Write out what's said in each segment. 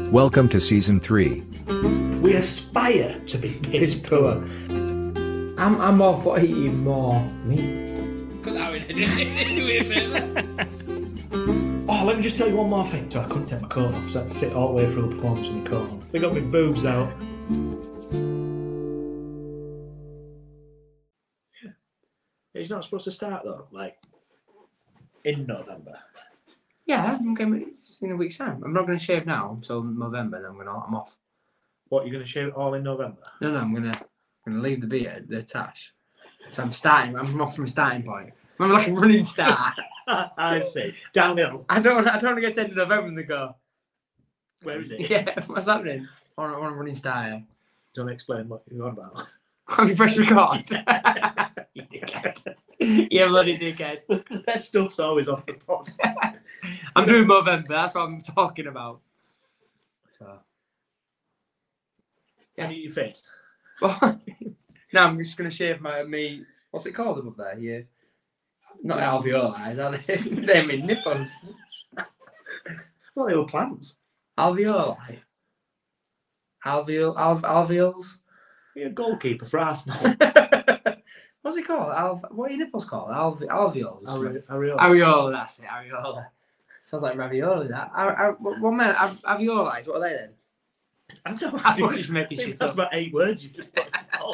Welcome to Season 3. We aspire to be piss poor. I'm all for eating more meat. Cut that in, do me a favour. Oh, let me just tell you one more thing. So I couldn't take my coat off, so I had to sit all the way through the performance with my coat on. They got my boobs out. It's not supposed to start though, like in November. Yeah, it's in a week's time. I'm not going to shave now until November. Then I'm off. What, you're going to shave it all in November? No, I'm going to leave the beard, the tash. So I'm off from a starting point. I'm like a running start. I see. Downhill. I don't want to get to the end of November and they go, Where is it? yeah, what's happening? I want a running start here. Don't explain what you're on about. Have you pressed record? You dickhead. You bloody dickhead. That stuff's always off the pod. I'm doing November, that's what I'm talking about. So. Yeah. And your face. Well, now I'm just going to shave me. What's it called above there? Yeah. Not alveoli, are they? They're my nipples. Well, they were plants. Alveoli. Alveols. You're a goalkeeper for Arsenal. What's it called? What are your nipples called? Alveols. Areola. Areola, that's it. Areola. Sounds like ravioli, that. What man? Alveoli, what are they then? I don't know. I'm just making shit That's up. about 8 words you just put all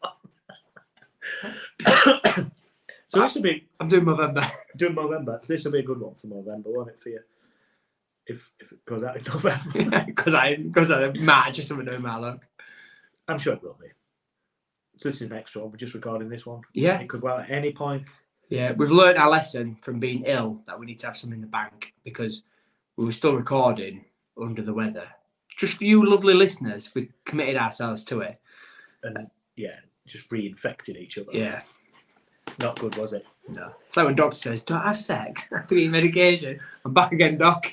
as one. So this will be I'm doing November. November. So this will be a good one for November, won't it, for you? If it goes out in November. Because I might just have a no matter look. I'm sure it will be. So this is an extra one. We're just recording this one. Yeah. It could go out at any point. Yeah, we've learned our lesson from being ill that we need to have some in the bank because we were still recording under the weather. Just for you lovely listeners, we committed ourselves to it. And yeah, just reinfected each other. Yeah. Not good, was it? No. It's like when doctor says, don't have sex after eating medication. I'm back again, doc.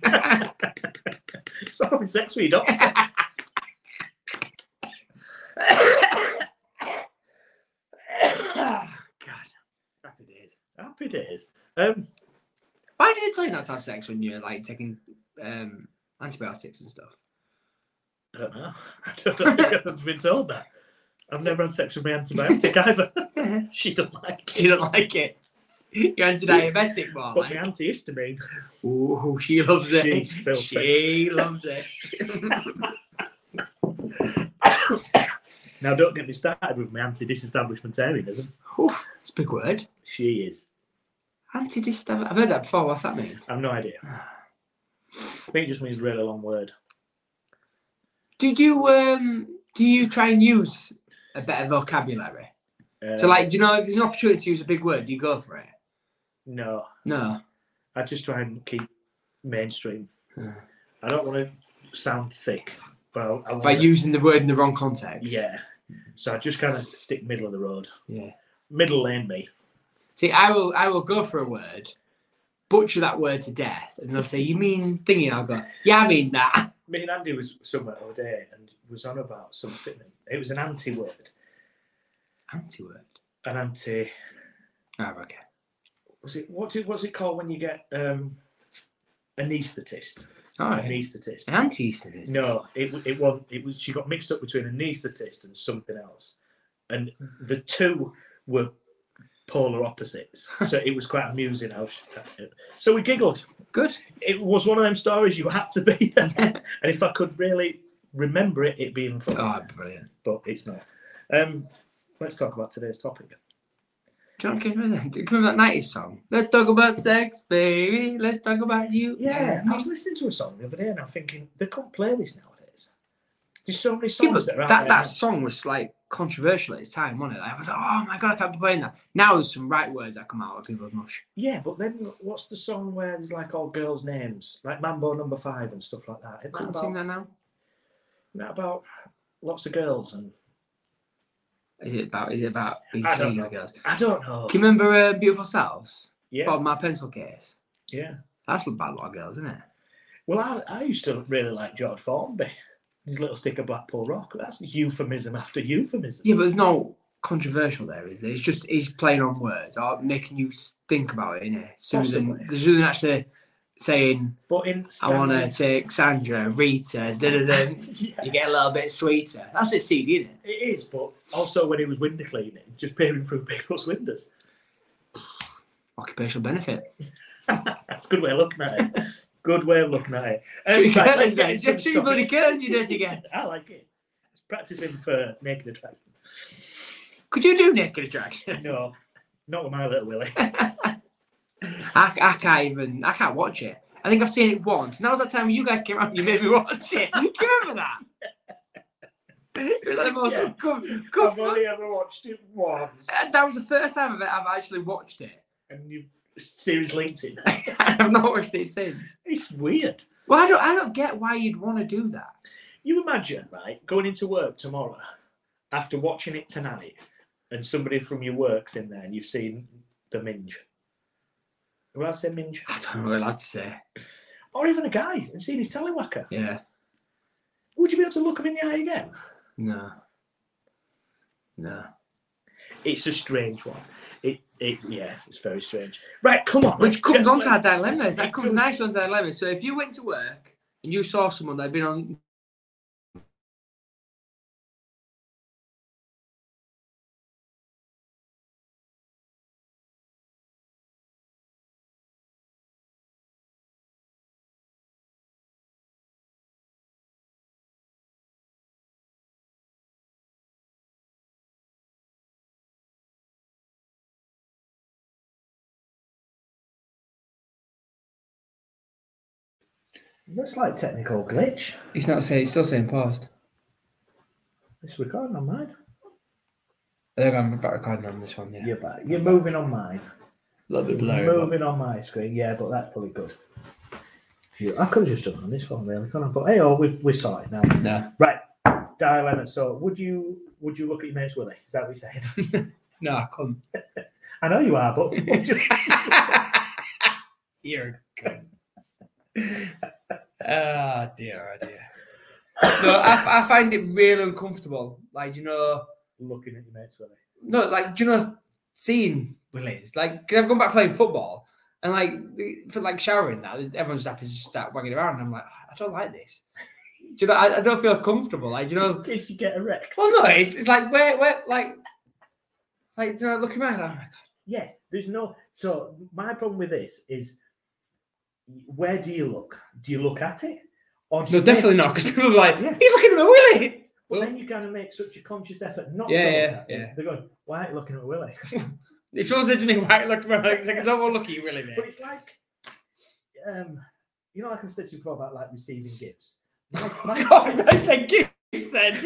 Stop having sex with your doctor. God. Happy days. Happy days. Why did they tell you not to have sex when you're like taking antibiotics and stuff? I don't know. I don't think I've ever been told that. I've never had sex with my antibiotic either. She don't like it. She don't like it. You're anti-diabetic, more But like. my antihistamine. Ooh, she loves it. She's filthy. She loves it. Now, don't get me started with my anti-disestablishmentarianism. Ooh, that's a big word. She is. Anti-distab. I've heard that before. What's that mean? I've no idea. I think it just means a really long word. Do you try and use a better vocabulary? So, like, do you know if there's an opportunity to use a big word, do you go for it? No. No. I just try and keep mainstream. Yeah. I don't want to sound thick. But I By using the word in the wrong context. Yeah. So I just kind of stick middle of the road. Yeah. Middle lane me. See, I will go for a word, butcher that word to death, and they'll say, "You mean thingy?" I'll go, "Yeah, I mean that." Me and Andy was somewhere the other day and was on about something. It was an anti-word. Anti-word. An anti. Oh, okay. What's it called when you get anaesthetist? All right. Anaesthetist. An anti-anaesthetist. No, it was. She got mixed up between anaesthetist and something else, and the two were polar opposites. So it was quite amusing. So we giggled. Good. It was one of them stories you had to be there, and if I could really remember it, it'd be even fun. Oh, brilliant. But it's not. Let's talk about today's topic. Do you remember that 90s song? Let's talk about sex, baby. Let's talk about you. Yeah, I was listening to a song the other day and I'm thinking, they couldn't play this nowadays. There's so many songs that are out there. That song was like controversial at its time, wasn't it? Like, I was like, oh my God, I can't be playing that. Now there's some right words that come out of people's mush. Yeah, but then what's the song where there's like all girls' names? Like Mambo No. 5 and stuff like that. Couldn't sing that now? Isn't that about lots of girls? And Is it about being I don't seen know. by girls? I don't know. Can you remember Beautiful Selves? Yeah. Bottom of my pencil case. Yeah. That's about a lot of girls, isn't it? Well, I used to really like George Formby. His little stick of Blackpool Rock. That's euphemism after euphemism. Yeah, but there's no controversial there, is there? It's just he's playing on words or making you think about it, innit? There isn't actually saying, But in I want to take Sandra, Rita, da-da-da. Yeah, You get a little bit sweeter. That's a bit seedy, isn't it? it is, but also when he was window cleaning, just peering through people's windows. Occupational benefit. That's a good way of looking at it. Good way of looking at it. Shoot your Right, curtains let's get then. into the Shoot your bloody topic. curtains, you dirty get. I like it. It's practicing for naked attraction. Could you do naked attraction? No, not with my little Willie. I can't watch it. I think I've seen it once. And that was that time when you guys came out and you made me watch it. Do you remember that? It was like the most Yeah. I've only ever watched it once. That was the first time I've actually watched it. And you series linked it. I've not watched it since. It's weird. Well, I don't get why you'd want to do that. You imagine, right, going into work tomorrow after watching it tonight, and somebody from your work's in there, and you've seen the minge. Are we allowed to say minge? I don't know what I'd say. Or even a guy and seen his tallywhacker. Yeah. Would you be able to look him in the eye again? No. It's a strange one. Yeah, it's very strange. Right, come on. Which comes let's- onto our dilemmas. That it comes does. nicely onto our dilemmas. So if you went to work and you saw someone that had been on. That's like technical glitch. It's not saying. It's still saying paused. It's recording on mine. I think I'm about recording on this one. Yeah. You're back. You're moving on mine. A little bit You're blurry. moving on my screen. Yeah, but that's probably good. I could have just done it on this phone, really, couldn't I? But hey, we're sorted now. No. Right, dilemma. So, would you look at your mate's Willie? Is that what you're saying? No, I couldn't. I know you are, but would you? You're good. Oh dear. No, I find it really uncomfortable. Like, Looking at your mate's Willie. no, like, seeing Willies. Like, because I've gone back playing football and, like, for like showering that, everyone's just happy to just start wagging around. And I'm like, I don't like this. I don't feel comfortable. Like, in case you get erect. Well, no, it's like, where, like, looking around, oh my God. Yeah, there's no. So, my problem with this is, where do you look? Do you look at it? Or do No, you definitely not, because people are like, Yeah. he's looking at my Willie. Well, then you're going to make such a conscious effort not Yeah, to look yeah, at it. yeah. They're going, why are you looking at Willie? If someone said to me, why look around, it's like, I don't want to look at you, Willie, mate. But it's like, like I've said to you before about like receiving gifts. My God, I said gifts then.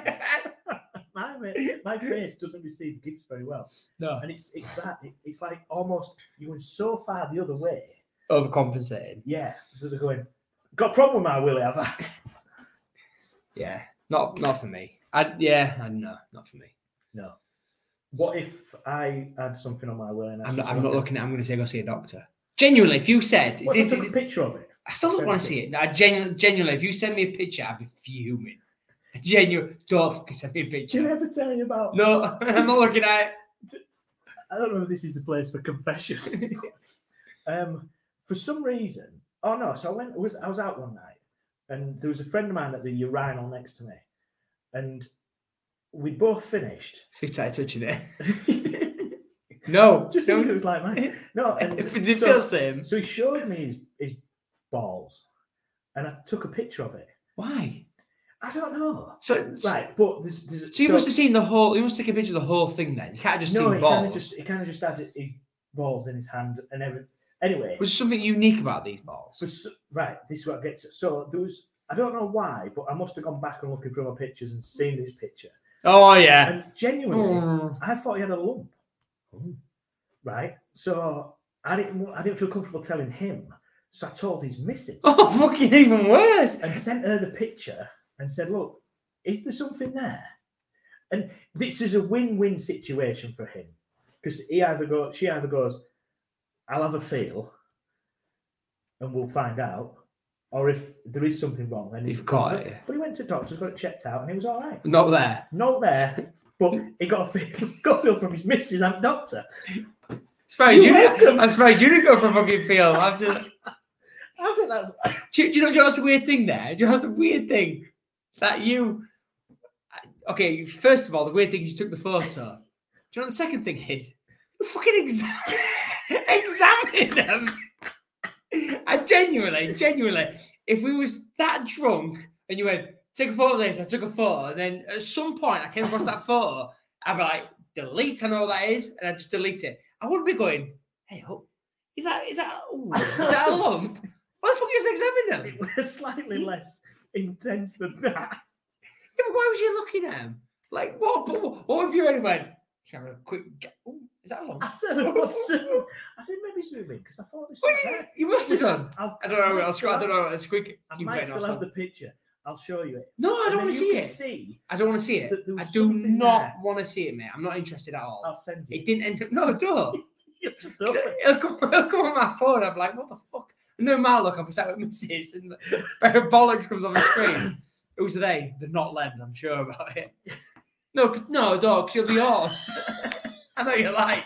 my face doesn't receive gifts very well, No. and it's it's like almost you went so far the other way. Overcompensating. Yeah, so they're going. Got a problem with my Willie, have I? Yeah, not for me. No, not for me. No. What if I had something on my Willie? And I'm not looking at. I'm going to say go see a doctor. Genuinely, if you said, What if I took a picture of it? I still don't want to see it. No, genuinely, if you send me a picture, I'd be fuming. Don't fucking send me a Did picture. I ever tell you about? No, I'm not looking at it. I don't know if this is the place for confession. For some reason, so I was out one night, and there was a friend of mine at the urinal next to me, and we both finished. So you started touching it. No, Just so it was like mine. No, and If it did feel the same. so he showed me his balls, and I took a picture of it. Why? I don't know. So Right, but there's So you must have seen the whole. You must take a picture of the whole thing. Then you can't just no, see he balls. kind of just had his balls in his hand and everything. Anyway, Was there something unique about these balls? right, this is what I get to. So there was, I don't know why, but I must have gone back and looking through my pictures and seen this picture. Oh yeah. And genuinely, Oh. I thought he had a lump. Right, so I didn't feel comfortable telling him, so I told his missus Oh, fucking even worse. and sent her the picture and said, "Look, is there something there?" And this is a win-win situation for him because she either goes, "I'll have a feel, and we'll find out," or if there is something wrong, then You've caught it. But he went to doctors, got it checked out, and he was all right. Not there. Not there, but he got a feel from his missus and doctor. I'm surprised You're welcome. I'm surprised you didn't go for a fucking feel. I think that's. Do you know what's the weird thing there? Do you know what's the weird thing? That you... Okay, first of all, the weird thing is you took the photo. Do you know what the second thing is? You fucking examine them. I genuinely, if we was that drunk and you went, take a photo of this, I took a photo, and then at some point I came across that photo, I'd be like, delete, I know what that is, and I'd just delete it. I wouldn't be going, hey, is that a lump? Why the fuck you just examine them? It was slightly less intense than that. Yeah, but why was you looking at them? Like, what if you only went, should I have a quick, is that a lump? I said, I didn't maybe zoom in because I thought this was there. You must have done. I I don't know. I don't know. It's quick. I You might better still not have stop. the picture. I'll show you it. No, I And don't want then to you see can it. See I don't want to see it. that there I was do something not there. want to see it, mate. I'm not interested at all. I'll send you. It didn't end up. No, don't. You just don't. It'll come on my phone. I'm like, what the fuck? And then my look, I'm sat with Mrs. and the pair of bollocks comes on the screen. Who's they? They're not Lems, I'm sure about it. No, don't, because you'll be yours. I know you like.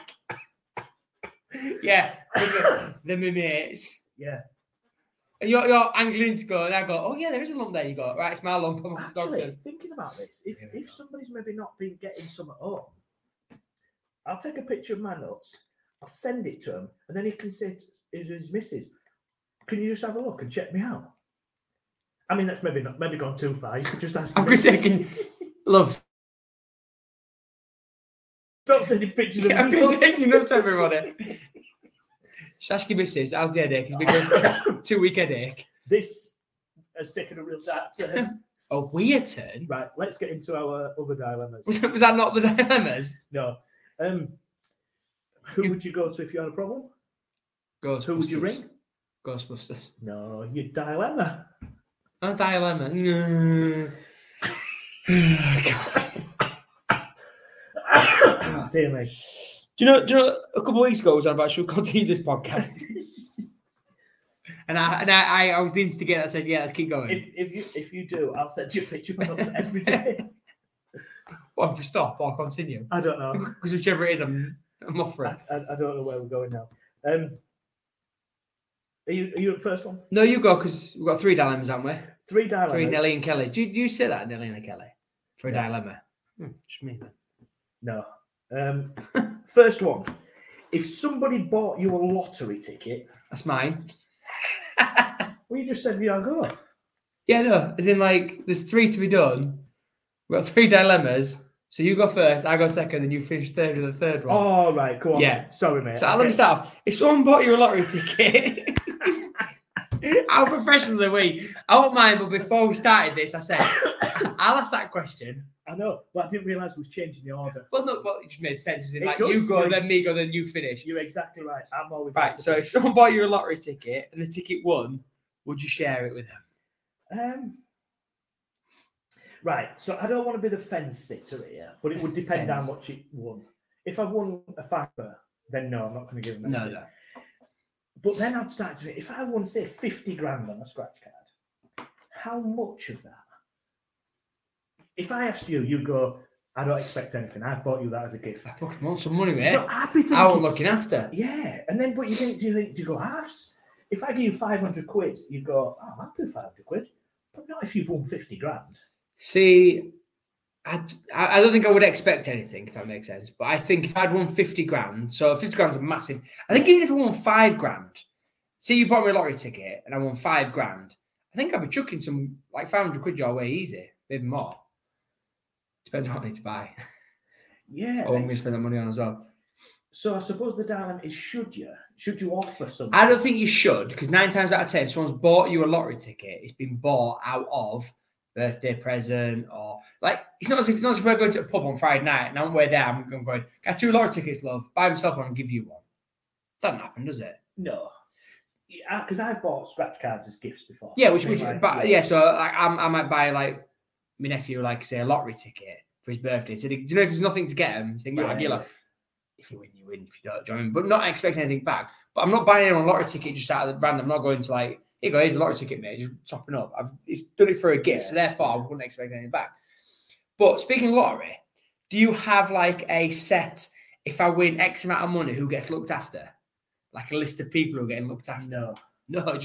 Yeah, they're my mates. Yeah. And you're angling to go, and I go, oh yeah, there is a lump there. You go, right, it's my lump. I'm off the Actually, doctor's. thinking about this, Here we if go. somebody's maybe not been getting some at home, I'll take a picture of my nuts, I'll send it to him, and then he can say to his missus, "Can you just have a look and check me out?" I mean, that's maybe gone too far. You could just ask. I'm your just missus. thinking, love. Don't send him pictures of I'm my just nuts. thinking this to everybody. Just ask your missus, how's the headache? It's been going for a 2-week headache. This has taken a real dark turn. A weird turn? Right, let's get into our other dilemmas. Was that not the dilemmas? No. Who would you go to if you had a problem? Ghostbusters. Who would you ring? Ghostbusters. No, your dilemma. A dilemma. No. God. Oh, dear me. Do you know? A couple of weeks ago, I was on about should we continue this podcast, and I was the instigator. I said, yeah, let's keep going. If you do, I'll send you a picture of my nuts every day. What if we stop or continue? I don't know. Because whichever it is, I'm off for it. I don't know where we're going now. Are you at first one? No, you go because we've got 3 dilemmas, haven't we? 3 dilemmas. 3 Nelly and Kelly. Do you say that, Nelly and Kelly? For a Yeah. dilemma. Just me then. No. First one. If somebody bought you a lottery ticket, That's mine. well, you just said, yeah, I'll go. Yeah, no. As in, like, there's 3 to be done. We've got 3 dilemmas. So you go first, I go second, then you finish third with the third one. Oh, right. Go on. Yeah. Sorry, mate. So let me start off. If someone bought you a lottery ticket, how professional are we? I won't mind, but before we started this, I said, I'll ask that question. I know, but I didn't realise we was changing the order. Well, no, well, it just made sense. As in, It like, does, you go, yeah. then me go, then you finish. You're exactly right. I'm always Right, so if someone bought you a lottery ticket and the ticket won, would you share it with them? Right, so I don't want to be the fence sitter here, but it would depend on Fence. what you won. If I won a fiver, then no, I'm not going to give them No, anything. no. But then I'd start to think, if I won, say, 50 grand on a scratch card, how much of that? If I asked you, you'd go, I don't expect anything. I've bought you that as a gift. I fucking want some money, mate. But I'd be thinking, I was looking after. yeah, and then, but you think, do you go halves? If I give you 500 quid, you go, oh, I'll do 500 quid. But not if you've won 50 grand. See, I don't think I would expect anything, if that makes sense. But I think if I'd won 50 grand, so 50 grand's a massive. I think even if I won 5 grand, see, you bought me a lottery ticket and I won 5 grand, I think I'd be chucking some like 500 quid your way easy, maybe more. Depends on what I need to buy. Yeah. Or I'm going to spend that money on as well. So I suppose the dilemma is, should you offer something? I don't think you should, because 9 times out of 10, if someone's bought you a lottery ticket, it's been bought out of birthday present or like it's not as if we're going to a pub on Friday night and on the way there I'm going, got 2 lottery tickets, love, buy myself one and give you one. Doesn't happen, does it? No. Because I've bought scratch cards as gifts before. Yeah, which Like, but yeah, so like I might buy like my nephew, like say a lottery ticket for his birthday. So do you know if there's nothing to get him? Think, Yeah, I'll give like, if you win, you win. If you don't, do you know what I mean? But not expecting anything back. But I'm not buying anyone a lottery ticket just out of the random. I'm not going to like, here you go, here's a lottery ticket, mate. Just topping up. It's done it for a gift, so therefore I wouldn't expect anything back. But speaking of lottery, do you have like a set? If I win X amount of money, who gets looked after? Like a list of people who are getting looked after? No. No, just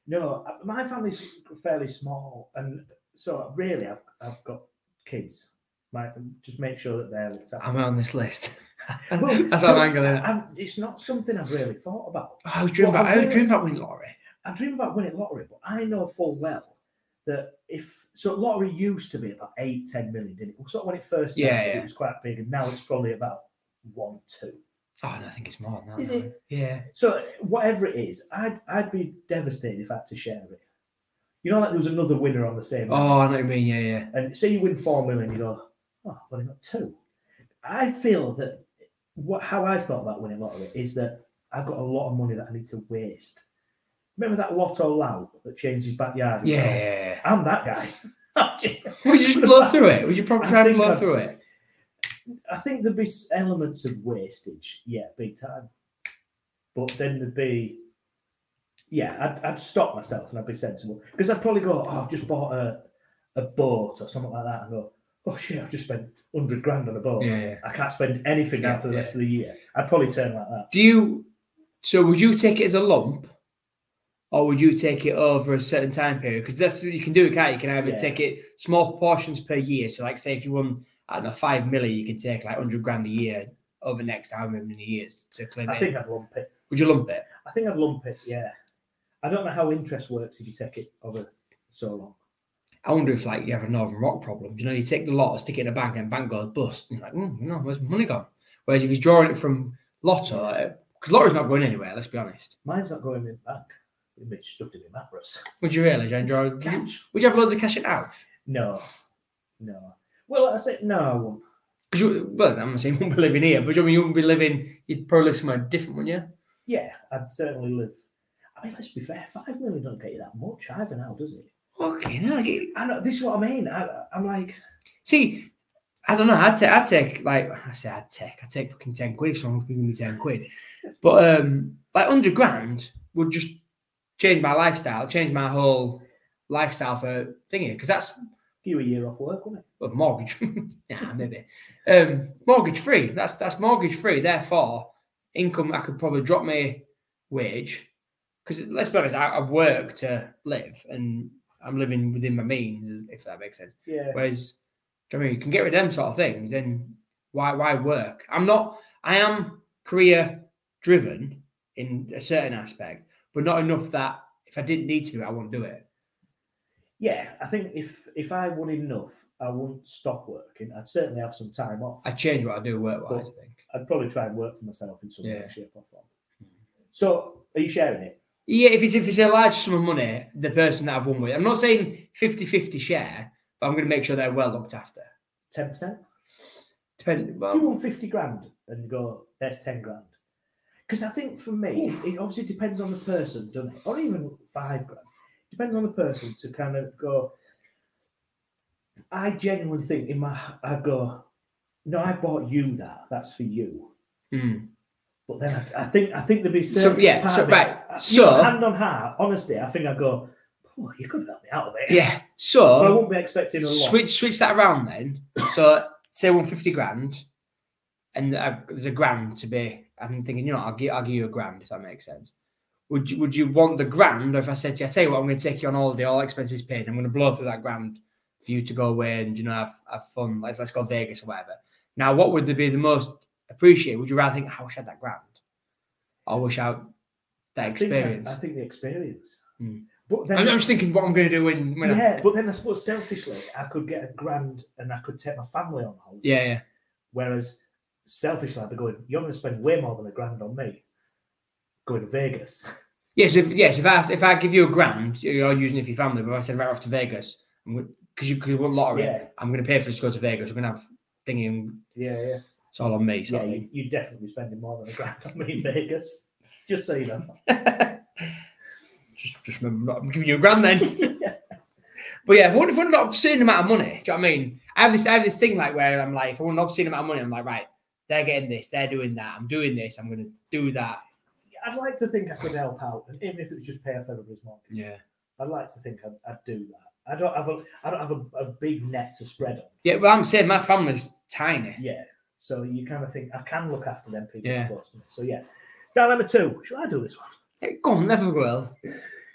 No, my family's fairly small, and so really, I've got kids. Just make sure that they're looked after. I'm on this list. Well, That's how I'm angling it. It's not something I've really thought about. I was dreaming Well, about winning lottery. I dream about winning lottery, but I know full well that lottery used to be about 8-10 million, didn't it? So when it first started, it was quite big, and now it's probably about 1-2. Oh, no, I think it's more than that. Is now. it? Yeah. So whatever it is, I'd be devastated if I had to share it. You know, like there was another winner on the same. Oh, I know what you mean. Yeah. And say you win 4 million, you go, oh, but I got 2. I feel that how I've thought about winning lottery is that I've got a lot of money that I need to waste. Remember that Lotto Lout that changed his backyard? Yeah. I'm that guy. Would you just blow through it? Would you probably try and blow through it? I think there'd be elements of wastage, yeah, big time. But then there'd be, I'd stop myself and I'd be sensible. Because I'd probably go, I've just bought a boat or something like that, and go, oh shit, I've just spent 100 grand on a boat. Yeah. I can't spend anything now for the rest of the year. I'd probably turn like that. So would you take it as a lump? Or would you take it over a certain time period? Because that's what you can do, can't you? You can either take it small proportions per year. So, like, say if you won, I don't know, 5 million, you can take like 100 grand a year over the next however many years to claim it. I think I'd lump it. Would you lump it? I think I'd lump it, yeah. I don't know how interest works if you take it over so long. I wonder if, like, you have a Northern Rock problem. You know, you take the lot, stick it in a bank, and the bank goes bust. And you're like, where's my money gone? Whereas if you're drawing it from Lotto, because Lotto's not going anywhere, let's be honest. Mine's not going in the bank. It'd be stuffed in my mattress. Would you really? Would you have loads of cash in the house? No. Well, I say no, I won't. Well, I'm not saying you wouldn't be living here, but you wouldn't be living. You'd probably live somewhere different, wouldn't you? Yeah, I'd certainly live. I mean, let's be fair. 5 million don't get you that much either now, does it? Okay, no, I get it. I know. This is what I mean. I'm like, see, I don't know. I'd take like I take fucking 10 quid if someone's giving me 10 quid, but like 100 grand would just change my lifestyle, change my whole lifestyle for thingy, because that's give you a year off work, wouldn't it? Well, mortgage, yeah, maybe mortgage free. That's mortgage free. Therefore, income I could probably drop my wage, because let's be honest, I work to live and I'm living within my means, if that makes sense. Yeah. Whereas, I mean, you can get rid of them sort of things. Then why work? I am career driven in a certain aspect, but not enough that if I didn't need to do it, I wouldn't do it. Yeah, I think if I won enough, I wouldn't stop working. I'd certainly have some time off. I'd change what I do work-wise, I think. I'd probably try and work for myself in some way, shape or form. So, are you sharing it? Yeah, if it's a large sum of money, the person that I've won with, I'm not saying 50-50 share, but I'm going to make sure they're well looked after. 10%? Depend. Well, if you won 50 grand and go, there's 10 grand. Because I think for me, it obviously depends on the person, doesn't it? Or even 5 grand. Depends on the person to kind of go. I genuinely think I go, no, I bought you that. That's for you. Mm. But then I think there'd be certain hand on heart, honestly, I think I go, oh, you could help me out of it. Yeah. So but I won't be expecting a lot. Switch that around then. So say 150 grand, and there's a grand to be. I'm thinking, I'll give you a grand if that makes sense. Would you want the grand, or if I said to you, I tell you what, I'm going to take you on holiday, all expenses paid, I'm going to blow through that grand for you to go away and have fun, like let's go Vegas or whatever. Now, what would be the most appreciated? Would you rather think, I wish I had that grand, or wish I had that experience? I think the experience. Mm. But then I'm just thinking what I'm going to do when but then I suppose selfishly, I could get a grand and I could take my family on holiday. Yeah. Whereas selfishly, I'd be going, you're going to spend way more than a grand on me going to Vegas. Yes, if I give you a grand, you're using it for your family. But if I said right off to Vegas, because you want lottery, I'm going to pay for us to go to Vegas. We're going to have thinking. Yeah. It's all on me. Yeah, you'd definitely be spending more than a grand on me in Vegas. Just so you know. just remember, I'm giving you a grand then. But yeah, if I want an obscene amount of money, do you know what I mean? I have this thing like where I'm like, if I want an obscene amount of money, I'm like, right, they're getting this, they're doing that, I'm doing this, I'm going to do that. I'd like to think I could help out, and even if it was just pay a further's mortgage. Yeah, I'd like to think I'd do that. I don't have a big net to spread on. Yeah, well, I'm saying my family's tiny. Yeah, so you kind of think I can look after them people close to me. So yeah, dilemma 2. Should I do this one? Hey, go on, never will.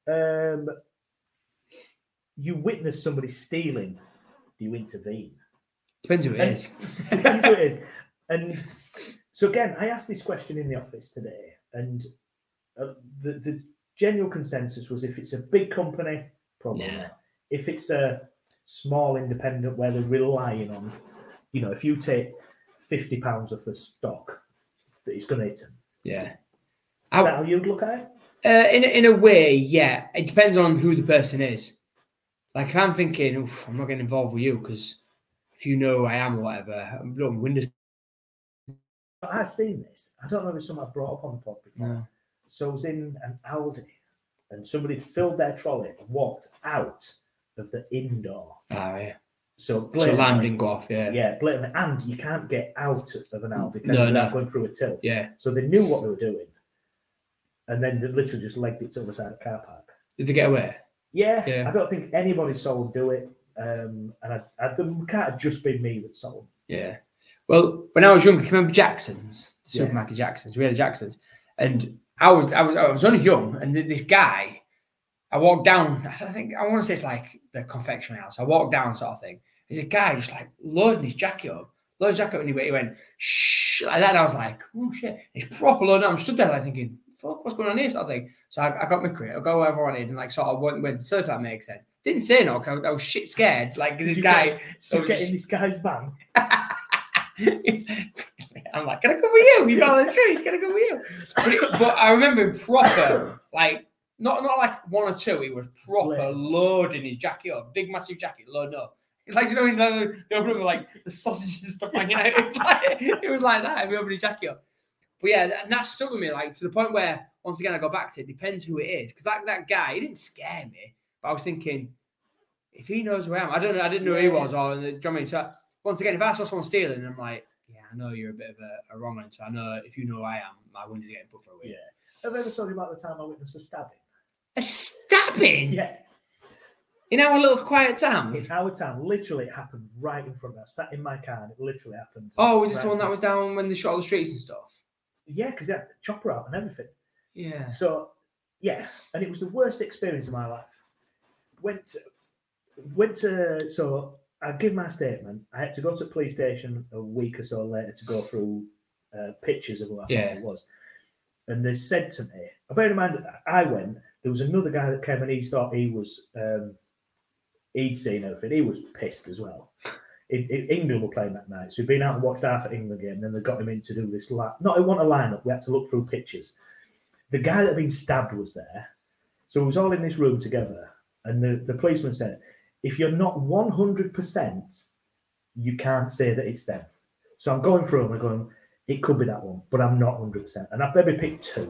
You witness somebody stealing. Do you intervene? Depends who it And- is. Depends who it is. And so again, I asked this question in the office today, and the general consensus was if it's a big company, probably Nah. not. If it's a small independent where they're relying on, if you take £50 worth of stock, that it's going to hit them. Yeah. Is that how you'd look at it? In a way, yeah. It depends on who the person is. Like if I'm thinking, "Oof, I'm not getting involved with you because if you know who I am or whatever, I'm blowing windows." I've seen this. I don't know if it's something I've brought up on the pod before. No. So I was in an Aldi and somebody had filled their trolley and walked out of the indoor. Oh, yeah. So So blatantly, alarm didn't go off, yeah. yeah, blatantly. And you can't get out of an Aldi No, without no. going through a till. Yeah. So they knew what they were doing. And then they literally just legged it to the other side of the car park. Did they get away? Yeah, Yeah. I don't think anybody saw them do it. And it can't have just been me that saw them. Yeah. Well, when I was younger, can you remember Jackson's? The Yeah. supermarket Jackson's. We had a Jackson's. And I was only young, and this guy, I walked down, I want to say it's like the confectionery house. I walked down sort of thing. There's a guy just like loading his jacket up. And he went, shh, like that. And I was like, oh shit. He's proper loading up. I'm stood there like thinking, fuck, what's going on here? Sort of thing. So I got my crate, I got whatever I wanted, and like sort of went to see if that makes sense. Didn't say no because I was shit scared. Like this guy. So get in this guy's van. I'm like, can I come with you? He's on the tree. He's gonna come with you. But I remember him proper, like not like one or two. He was proper loading his jacket up, big massive jacket, loading up. It's like they open up like the sausages and stuff hanging out. It was like that. He opened his jacket up. But yeah, and that stuck with me, like to the point where once again I go back to it. Depends who it is, because that guy, he didn't scare me, but I was thinking, if he knows who I am, I didn't know who he was, or do you know what I mean? So once again, if I saw someone stealing, I'm like, yeah, I know you're a bit of a wrong one. So I know if you know who I am, my window's getting put for a week. Yeah. Have I ever told you about the time I witnessed a stabbing? A stabbing? Yeah. In our little quiet town? In our town, literally, it happened right in front of us. Sat in my car, and it literally happened. Oh, was this the right one that in was down when they shot all the streets and stuff? Yeah, because they had chopper out and everything. Yeah. So, yeah, and it was the worst experience of my life. Went to so I give my statement. I had to go to the police station a week or so later to go through pictures of what I thought it was. And they said to me, bear in mind, I went, there was another guy that came and he thought he was, he'd seen everything. He was pissed as well. England were playing that night. So he'd been out and watched half an England game, and then they got him in to do this. Not want a lineup, we had to look through pictures. The guy that had been stabbed was there. So we was all in this room together, and the policeman said, if you're not 100%, you can't say that it's them. So I'm going through them and going, it could be that one, but I'm not 100%. And I've maybe picked two.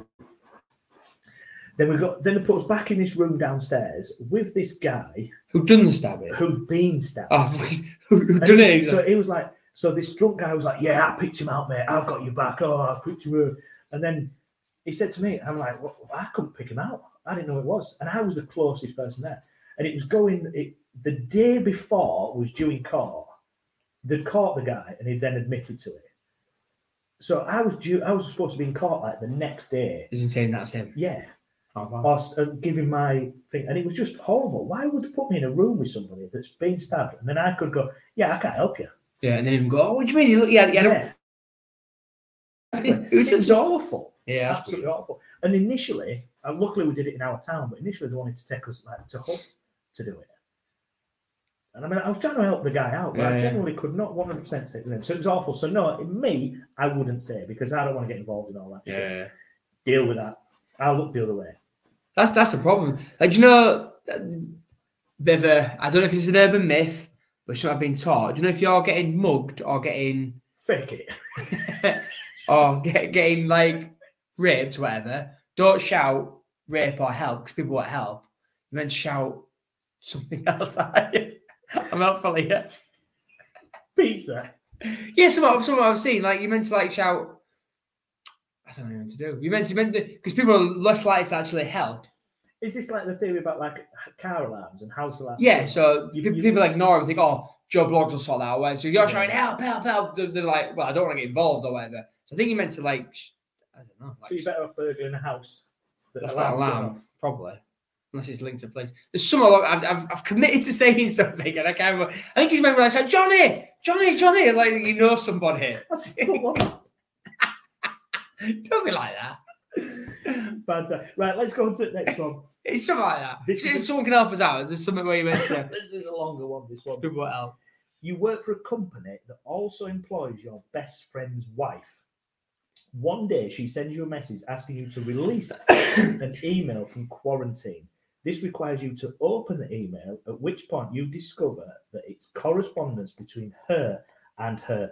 Then they put us back in this room downstairs with this guy Who'd done the stabbing? who'd been stabbed. Oh, who'd done it? So he was like, so this drunk guy was like, yeah, I picked him out, mate. I've got you back. Oh, I picked him up. And then he said to me, I'm like, well, I couldn't pick him out. I didn't know it was. And I was the closest person there. And it was the day before was due in court. They'd caught the guy and he then admitted to it. So I was supposed to be in court like the next day. Isn't saying that's him? Yeah. Oh, wow. Or giving my thing. And it was just horrible. Why would they put me in a room with somebody that's been stabbed? And then I could go, yeah, I can't help you. Yeah, and then even go, oh, what do you mean? You look, yeah. It was awful. Yeah, Absolutely awful. And initially, luckily we did it in our town, but initially they wanted to take us like to Hull to do it. And I mean, I was trying to help the guy out, but I generally could not 100% say to him. So it was awful. So no, me, I wouldn't say, because I don't want to get involved in all that shit. Deal with that. I'll look the other way. That's the problem. Like, you know, bit of a, I don't know if it's an urban myth, but it's what I've been taught. Do you know if you're getting mugged or getting Fake it. or getting like raped, whatever, don't shout rape or help because people want help. You meant to shout something else. I'm not fully yet. Pizza. Yeah, some I've seen. Like you meant to like shout. I don't know what to do. You meant to because people are less likely to actually help. Is this like the theory about like car alarms and house alarms? Yeah, so people ignore and think, oh, Joe Blogs will sort that out. Right? So you're trying help. They're like, well, I don't want to get involved or whatever. So I think you meant to like, I don't know. Like, So you're better off burgling a house. That's got an alarm, probably. unless it's linked to place. There's some I've committed to saying something, and I can't remember. I think he's maybe like, Johnny, like you know somebody. That's it. What? Don't be like that. But right, let's go on to the next one. It's something like that. This If is someone can help us out, there's something where you meant to. This is a longer one. This one. What else? You work for a company that also employs your best friend's wife. One day, she sends you a message asking you to release an email from quarantine. This requires you to open the email, at which point you discover that it's correspondence between her and her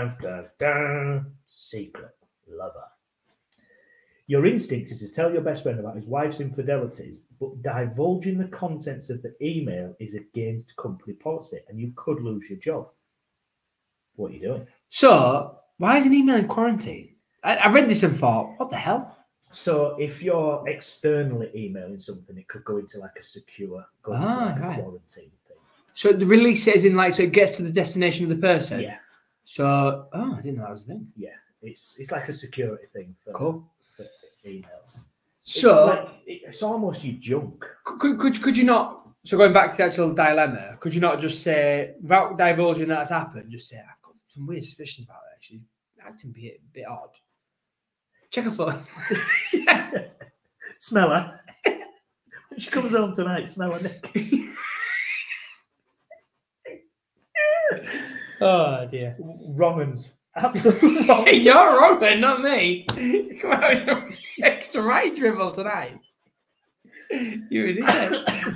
secret lover. Your instinct is to tell your best friend about his wife's infidelities, but divulging the contents of the email is against company policy, and you could lose your job. What are you doing? So, why is an email in quarantine? I read this and thought, what the hell? So, if you're externally emailing something, it could go into like a secure, go into like a quarantine thing. So the release is in so it gets to the destination of the person. Yeah. So, I didn't know that was a thing. Yeah, it's like a security thing for emails. So it's almost your junk. Could you not? So going back to the actual dilemma, could you not just say, without divulging that's happened, just say, I've got some weird suspicions about her. She's acting a bit odd. Check her phone. Smell her. When she comes home tonight, smell her neck. Oh dear. Wrong uns. Absolutely wrong. You're wrong, man, not me. Come on with some extra right dribble tonight. You idiot.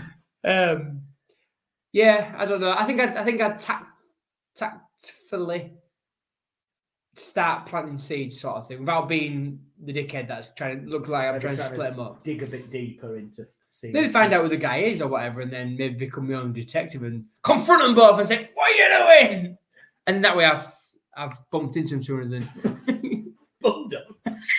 Yeah, I don't know. I think I'd tactfully start planting seeds, sort of thing, without being the dickhead that's trying to look like I'm trying to split them up. Dig a bit deeper into seeds. Maybe find out who the guy is or whatever, and then maybe become my own detective and confront them both and say, "What are you doing?" And that way, I've bumped into him sooner than bummed up.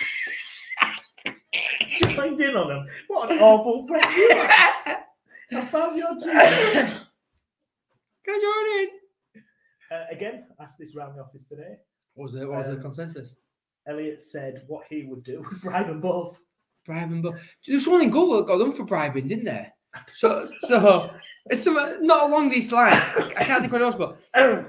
You climbed in on him. What an awful friend you are. I found your team. Can I join in? Again, asked this round the office today. What was the consensus? Elliot said what he would do would bribe them both. Bribe them both. There was someone in Google that got them for bribing, didn't there? So it's not along these lines. I can't think what it was, but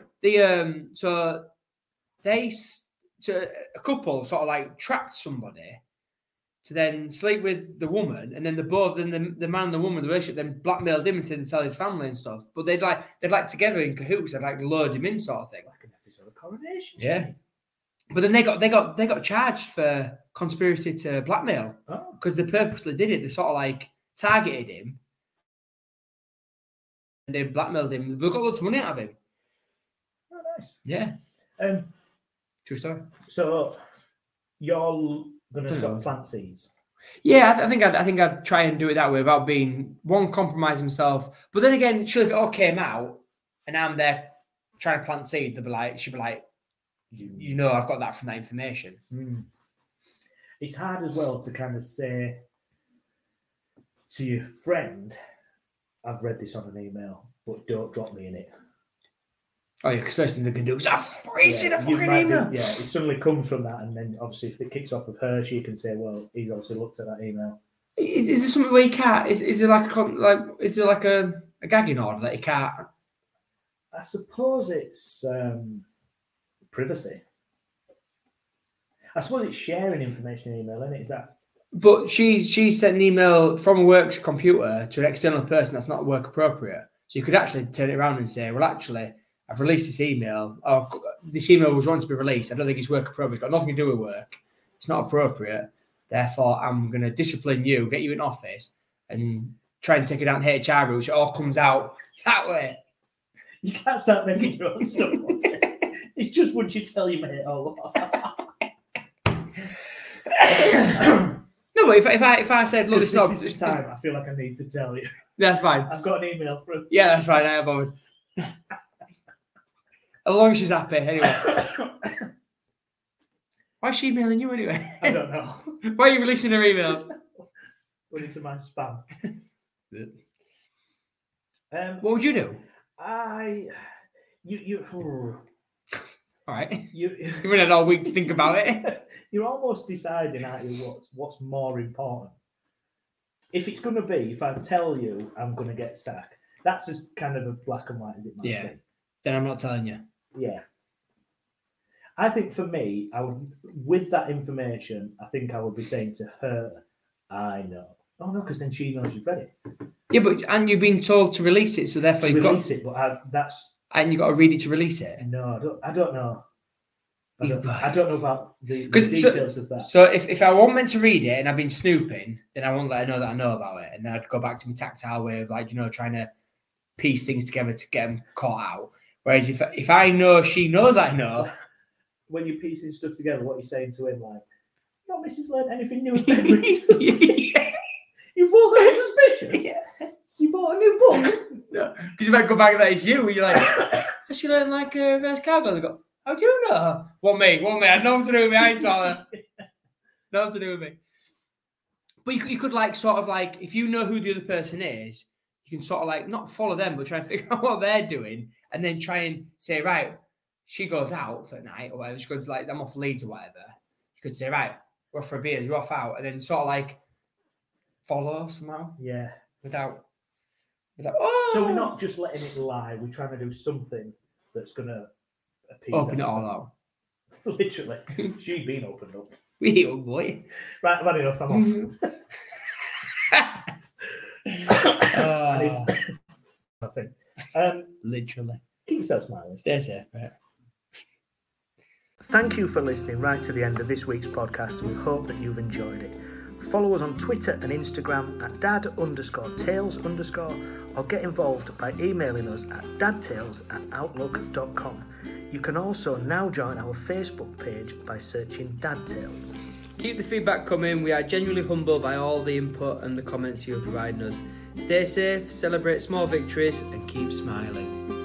a couple sort of like trapped somebody to then sleep with the woman, and then the man and the woman, the relationship, then blackmailed him and said to tell his family and stuff. But they'd together in cahoots, they'd like load him in, sort of thing. It's like an episode of Coronation. Yeah. But then they got charged for conspiracy to blackmail because they purposely did it. They sort of like targeted him and they blackmailed him. They got lots of money out of him. Oh, nice. Yeah. True story. So you're going to sort of plant seeds. Yeah, I think I'd try and do it that way without being compromise himself. But then again, sure, if it all came out and I'm there trying to plant seeds, she'd be like, you know, I've got that from that information. It's hard as well to kind of say to your friend, I've read this on an email, but don't drop me in it. Oh, yeah, because first thing they can do is freeze in a fucking email. It suddenly comes from that, and then obviously if it kicks off with her, she can say, well, he's obviously looked at that email. Is there something where you can't? Is there like a gagging order that you can't? I suppose it's privacy. I suppose it's sharing information in email, isn't it? Is that? But she sent an email from a work's computer to an external person that's not work appropriate. So you could actually turn it around and say, well, actually, I've released this email. Or this email was wanting to be released. I don't think it's work appropriate. It's got nothing to do with work. It's not appropriate. Therefore, I'm going to discipline you, get you in office, and try and take it down HR route. It all comes out that way. You can't start making your own stuff. It's just once you tell your mate, oh. No, but if I said, look, it's not this time, I feel like I need to tell you. That's fine. I've got an email from. Yeah, that's fine. I have bothered. As long as she's happy, anyway. Why is she emailing you anyway? I don't know. Why are you releasing her emails? Went into my spam. What would you do? All right. You've had all week to think about it. You're almost deciding, aren't you, what's more important. if it's going to be, if I tell you I'm going to get sacked, that's as kind of a black and white as it might Yeah. be. Then I'm not telling you. Yeah. I think for me, I would, with that information, I think I would be saying to her, I know. Oh, no, because then she knows you've read it. Yeah, and you've been told to release it, so therefore you've Release it, but and you've got to read it to release it. No, I don't know. I don't know about the 'Cause details of that. So if I wasn't meant to read it and I've been snooping, then I won't let her know that I know about it, and then I'd go back to my tactile way of trying to piece things together to get them caught out. Whereas if I know she knows I know, when you're piecing stuff together, what you're saying to him, like, "No, Mrs. learned anything new in Bedford?" You thought that was suspicious. Yeah. She bought a new book. No, because you might go back and that it's you, and you're like, "Has she learned reverse cargo?" And they go, "How do you know?" What me? I had nothing to do with me. I ain't telling her. Nothing to do with me. But you could if you know who the other person is, you can sort of not follow them, but try and figure out what they're doing, and then try and say, right, she goes out for a night or whatever. She goes I'm off Leeds or whatever. You could say, right, we're off for a beer, you're off out, and then sort of follow somehow. Yeah. Without. So we're not just letting it lie. We're trying to do something that's going to open it all out. Literally. She'd been opened up. We old boy. Right, I've had enough. I'm off. I think. Literally. Keep yourself smiling. Stay safe, right? Thank you for listening right to the end of this week's podcast, and we hope that you've enjoyed it. Follow us on Twitter and Instagram at dad_tales_ or get involved by emailing us at dadtales@outlook.com. You can also now join our Facebook page by searching Dad Tales. Keep the feedback coming. We are genuinely humbled by all the input and the comments you are providing us. Stay safe, celebrate small victories, and keep smiling.